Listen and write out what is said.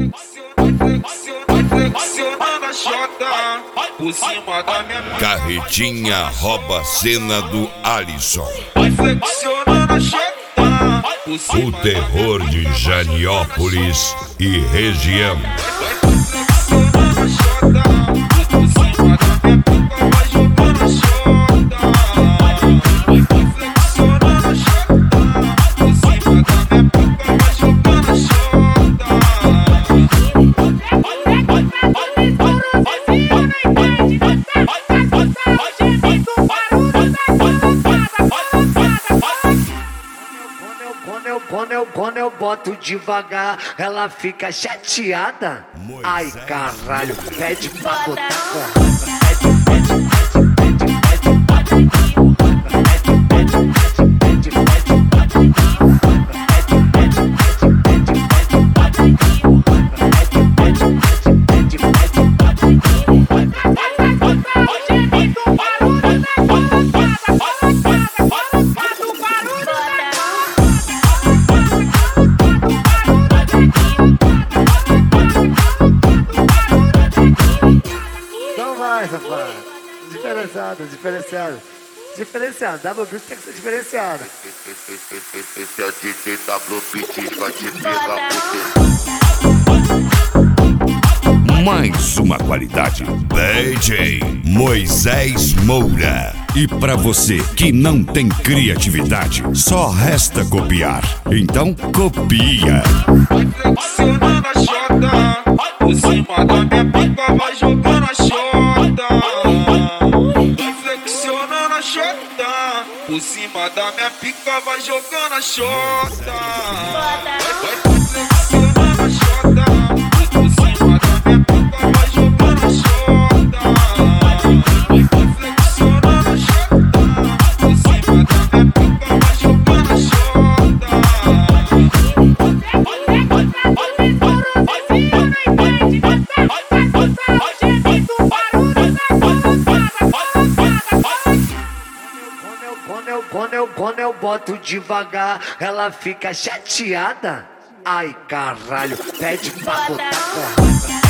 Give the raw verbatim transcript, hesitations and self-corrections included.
Por cima da minha Carretinha rouba a cena do Alisson. vai flexionando a chota. Por cima O terror de Janiópolis e região. vai flexionando a chota. Por cima da minha pica vai jogando a chota. Vai flexionando a chota. Por cima da minha pica vai jogando a chota. Quando eu, quando eu, quando eu boto devagar, ela fica chateada. Ai, caralho, pede pra botar porrada. Pede, pede, pede, pede, pede, pede, pede, pede, Então vai, safado. Diferenciado, diferenciado. Diferenciado, W Beat tem que ser diferenciado. Esse é o D J W Beat, vai te pegar Mais uma qualidade. D J Moisés Moura. E pra você que não tem criatividade, só resta copiar. Então copia. Vai flexionando a chota. Por cima da minha pica vai jogando a chota. Vai flexionando a chota. Por cima da minha pica vai jogando a chota. Vai flexionando a chota. Por cima da minha pica vai jogando a chota. Vai flexionando a chota. Por cima da minha pica vai jogando a chota. Quando eu, quando eu, quando eu boto devagar, ela fica chateada. Ai, caralho, pede pra botar porrada.